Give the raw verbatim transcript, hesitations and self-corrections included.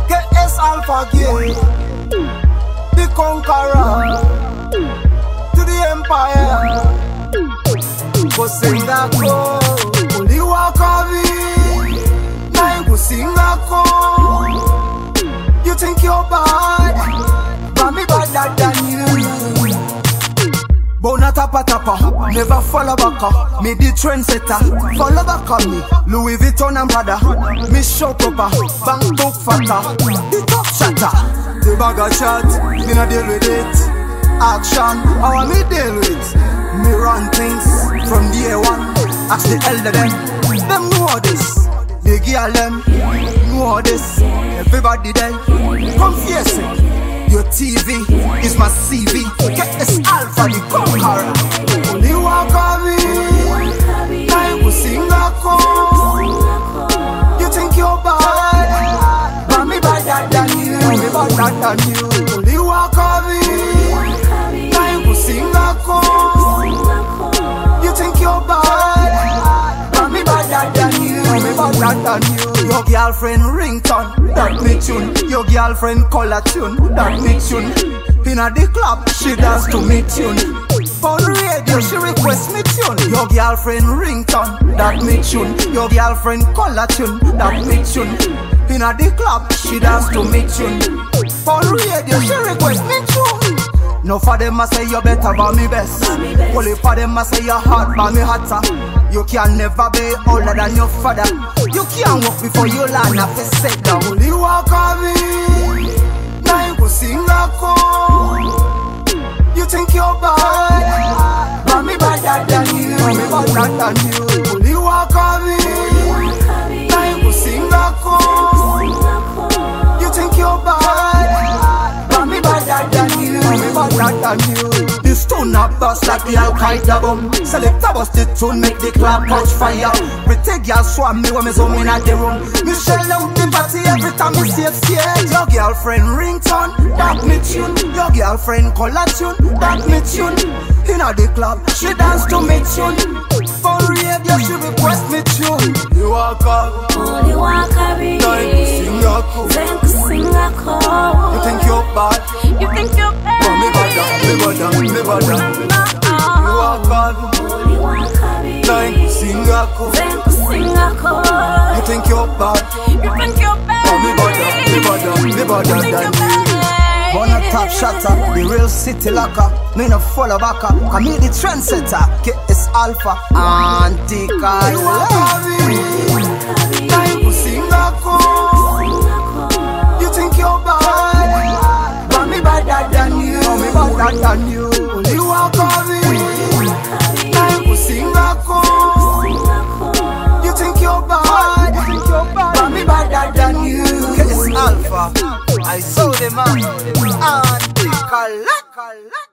K S Alpha Gay, the conqueror to the empire. Go sing that go, only walk of it. Now go sing that go. You think you're bad, but me better than you. Bona tapa tapa, never follow back up. Me the trendsetter, follow back on me. Louis Vuitton and Prada, me show proper, bank book fatter, the top shatter. The bag of shot, me not deal with it. Action, how I me deal with. Me run things from day one. Ask the elder them, them know this. The girl them know this. Everybody there, come face it. Your T V is my C V. Get this Alpha the conqueror. Only walk of it. I will sing a call. You think you're bad, but me better than you. Me better than you. Only walk of it. I will sing a call. You think you're bad, but me better than you. Me better than you. Your girlfriend ringtone, that me tune. Your girlfriend color tune, that me tune. Inna the club, she dance to me tune. On radio, she request me tune. Your girlfriend ringtone, that me tune. Your girlfriend color tune, that me tune. Inna the club, she dance to me tune. On radio, she request me tune. No for them I say you better but me best. Only for them I say you hard but me hotter. You can never be older than your father. You can't walk before you learn a face set down. Only walk of it. Now you go sing a call. You think you're bad, but me better than you. Me better than you. Only walk of it. Now you go sing a call. You think you're bad, but me better than you. Me better than you. The stone up bust like the Al-Qaeda bomb. Select a bust the tune, make the club catch fire. We take your swam me when me zoom in at the room. Me shell out the party every time me see it scared. Your girlfriend ringtone, that me tune. Your girlfriend color tune, that me tune. Inna the club, she dance to me tune. For radio, she request me tune. You walk up, only walk up, time to sing a call. Time to sing a call. You think you're bad? You think you're bad? But me bad, me bad, me bad. You walk up, only walk up, time to sing a call. Time to sing a call. You think you're bad? You think you're bad? But me bad, me bad, me bad than you. Wanna top shatter, the real city locker. Me no follow back up, cause me the trendsetter. K S Alpha, Antica. Time to sing a call. You think you're bad, but me better than you. Me better than you. Only walk of it. Time to sing a call. You think you're bad, but me better than you. K S Alpha, I saw the man. Antica.